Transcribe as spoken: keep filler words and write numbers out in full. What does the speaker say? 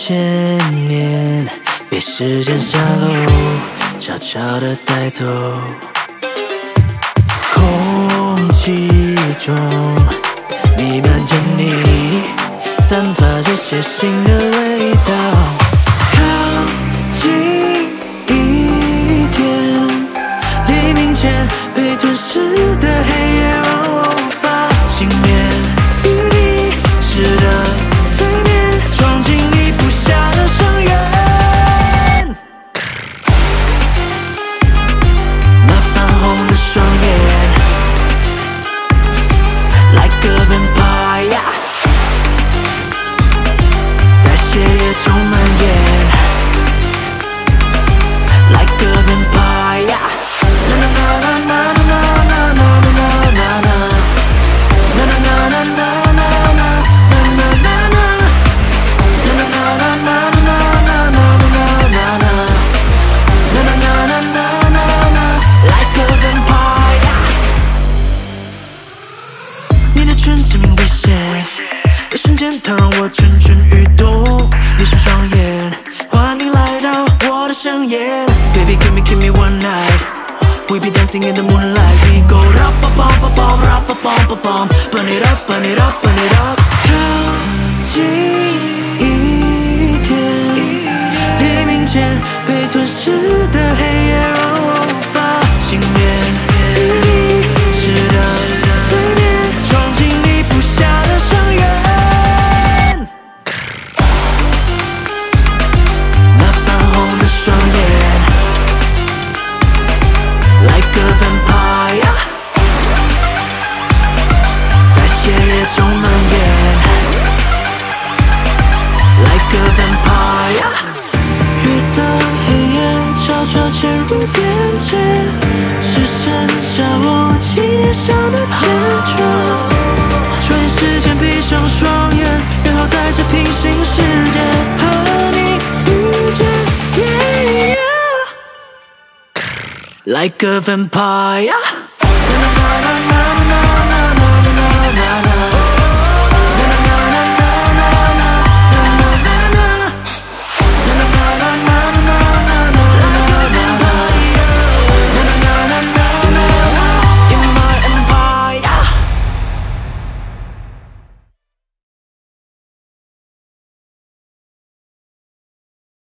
千年，被时间沙漏，悄悄地带走。空气中弥漫着你，散发着血腥的味道。靠近一点，黎明前被吞噬的黑夜无法幸免。与你值得催眠，闯进你布下的深渊。那泛红的双眼 ，like a vampire， 在血液中蔓延 ，like a vampire。Na na na na na na na na na na na。纯致命威胁，一瞬间它让我蠢蠢欲动。闭上双眼，欢迎来到我的深夜。Baby, give me, give me one night. We be dancing in the moonlight. We go rap pa pam pa pam, rap pa pam pa pam. Burn it up, burn it up, burn it up. 靠近一点，黎明前被吞噬的黑夜让我无法幸免。与你值得。双眼 ，like a vampire， 在血液中蔓延 ，like a vampire。月色黑夜悄悄潜入边界，只剩下我纪念上的坚决。转眼时间闭上双眼，约好在这平行世界和你遇见。Yeah, yeah. Like a vampire.